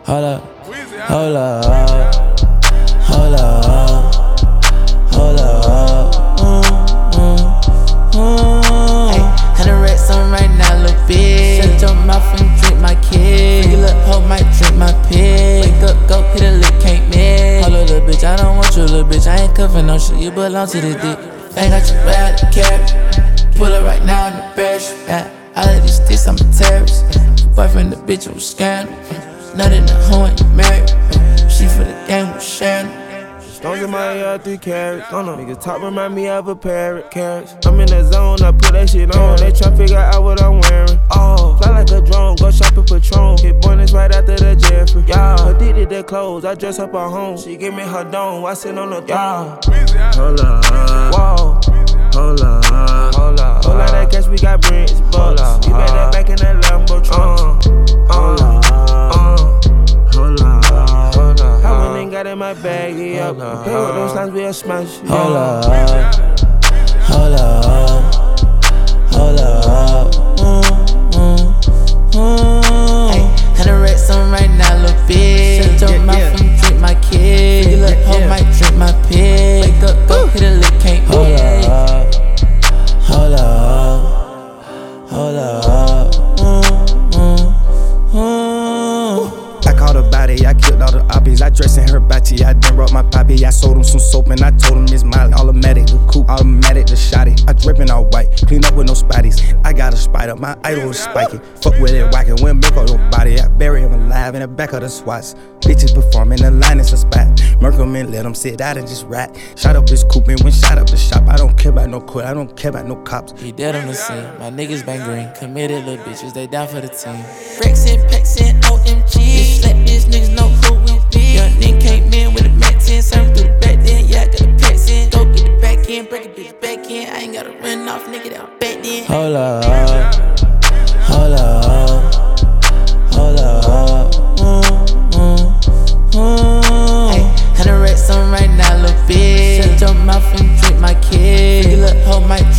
Hold up, hold up, hold up, hold up. Ay, 100 racks on right now, little bitch. Shut your mouth and drink my kid. Freaky little hoe might drink my pig. Wake up, go hit a lick, can't miss. Hold up, little bitch, I don't want you, little bitch. I ain't cuffin' no shit, you belong to the dick. Ain't got you bad to carry. Pull up right now in the bears. All of these sticks, I'm a terrorist. Boyfriend, the bitch, who was scandal. Nut in the hoe and you married. She for the game, was sharing. Stones in my ear, 3 carats. Niggas talk remind me of a parrot. Carrots. I'm in the zone, I put that shit on. They try figure out what I'm wearing. Oh, fly like a drone, go shopping Patron. Hit bonus right after the Jeffrey. Yeah, addicted to clothes, I dress up at home. She give me her dome, I sit on the throne. Hold up, whoa. Hold up, hold up. Hold up, that cash we got bricks, bucks. You bet that back in that Lambo trunk. Hold up, hold up, hold up. How many got in my bag? Yeah, play with those lines, we'll smash. Hold up, hold up, hold up. Ay, 100 racks on right now, little bitch. Shut your mouth and drink my kid. Freaky little hoe might drink my pig. Wake up, go hit a lick, can't miss. Hold up, hold up. I caught a body, I killed all the oppies. I dressed in her body, I done wrote my poppy. I sold him some soap and I told him it's Molly. Automatic, the coupe, automatic, the shotty. I drippin' all white, clean up with no spotties. I got a spider, my idol is spiky. Fuck with it, whackin', wouldn't make up your body. I bury him alive in the back of the SWATs. Bitches performing, the line is a spot. Murk him and let him sit out and just rat. Shot up his coupe and went shot up the shop. I don't care about no court, I don't care about no cops. He dead on the scene, my niggas bang green. Committed little bitches, they down for the team. Rex and Pex and OMG. Bitch slap bitch, niggas know who we be. Young nigga came in with a Mac 10, serve through the back then. Yeah, I got the packs in. Go get the back in, break a bitch back in. I ain't gotta run off, nigga, that was back then. Hold up, hold up, hold up. Ay, 100 racks on right now, little bitch. Shut your mouth and drink my kid. Freaky little hoe might